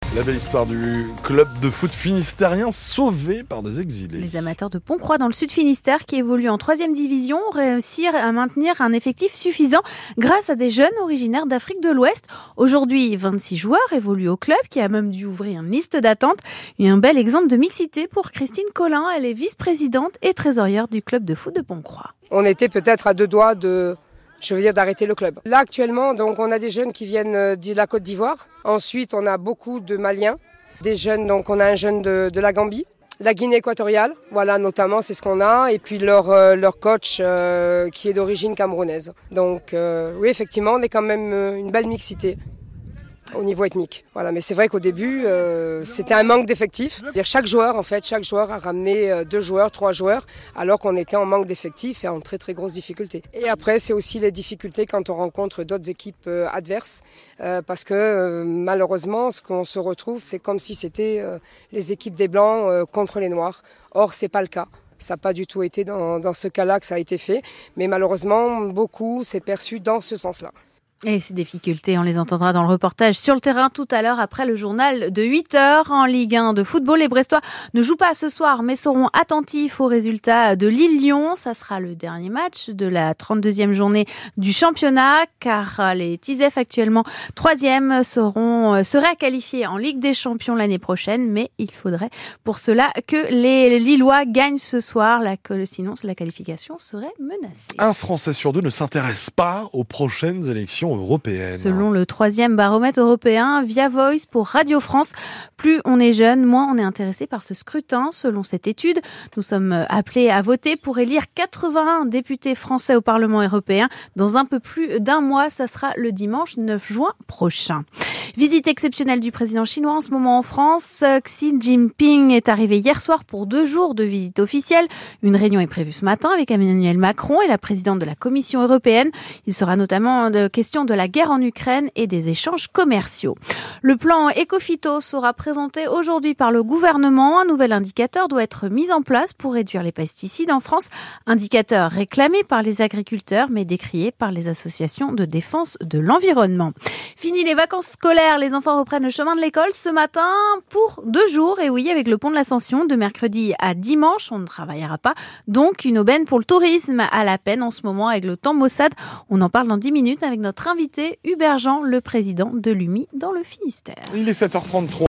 La belle histoire du club de foot finistérien sauvé par des exilés. Les amateurs de Pontcroix dans le sud Finistère qui évoluent en 3e division ont réussi à maintenir un effectif suffisant grâce à des jeunes originaires d'Afrique de l'Ouest. Aujourd'hui, 26 joueurs évoluent au club qui a même dû ouvrir une liste d'attente. Et un bel exemple de mixité pour Christine Collin. Elle est vice-présidente et trésorière du club de foot de Pontcroix. On était peut-être à 2 doigts d'arrêter le club. Là actuellement, donc on a des jeunes qui viennent de la Côte d'Ivoire. Ensuite, on a beaucoup de Maliens, des jeunes. Donc on a un jeune de la Gambie, la Guinée équatoriale. Voilà, notamment c'est ce qu'on a. Et puis leur coach qui est d'origine camerounaise. Donc oui, effectivement, on est quand même une belle mixité au niveau ethnique. Voilà, mais c'est vrai qu'au début, c'était un manque d'effectifs. Chaque joueur a ramené 2 joueurs, 3 joueurs, alors qu'on était en manque d'effectifs et en très très grosse difficulté. Et après, c'est aussi les difficultés quand on rencontre d'autres équipes adverses, parce que malheureusement, ce qu'on se retrouve, c'est comme si c'était les équipes des Blancs contre les Noirs. Or, c'est pas le cas. Ça n'a pas du tout été dans ce cas-là que ça a été fait, mais malheureusement, beaucoup s'est perçu dans ce sens-là. Et ces difficultés, on les entendra dans le reportage sur le terrain tout à l'heure après le journal de 8h en Ligue 1 de football. Les Brestois ne jouent pas ce soir mais seront attentifs aux résultats de Lille-Lyon. Ça sera le dernier match de la 32e journée du championnat car les Tisef actuellement 3e seraient qualifiés en Ligue des Champions l'année prochaine, mais il faudrait pour cela que les Lillois gagnent ce soir, sinon la qualification serait menacée. Un Français sur 2 ne s'intéresse pas aux prochaines élections européennes. Selon le 3e baromètre européen Via Voice pour Radio France, plus on est jeune, moins on est intéressé par ce scrutin. Selon cette étude, nous sommes appelés à voter pour élire 81 députés français au Parlement européen. Dans un peu plus d'un mois, ça sera le dimanche 9 juin prochain. Visite exceptionnelle du président chinois en ce moment en France. Xi Jinping est arrivé hier soir pour 2 jours de visite officielle. Une réunion est prévue ce matin avec Emmanuel Macron et la présidente de la Commission européenne. Il sera notamment question de la guerre en Ukraine et des échanges commerciaux. Le plan Ecophyto sera présenté aujourd'hui par le gouvernement. Un nouvel indicateur doit être mis en place pour réduire les pesticides en France. Indicateur réclamé par les agriculteurs mais décrié par les associations de défense de l'environnement. Fini les vacances scolaires, les enfants reprennent le chemin de l'école ce matin pour 2 jours. Et oui, avec le pont de l'Ascension, de mercredi à dimanche, on ne travaillera pas. Donc une aubaine pour le tourisme à la peine en ce moment avec le temps maussade. On en parle dans 10 minutes avec notre invité Hubert Jean, le président de l'UMI dans le Finistère. Il est 7h33.